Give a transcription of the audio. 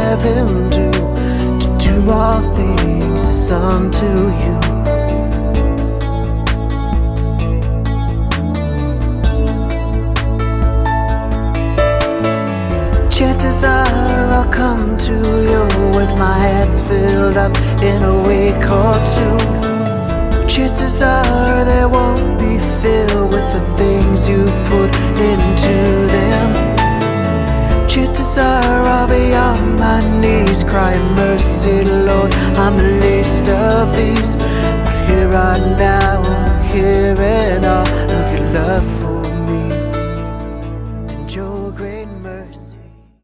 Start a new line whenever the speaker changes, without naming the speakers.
have Him to do all things is unto you. Chances are I'll come to you with my hands filled up in a week or two. Chances are they won't be filled with the things you put into them. Chances are I'll be on my knees crying, mercy, Lord, I'm the least of these. But here I now, hearing all of your love for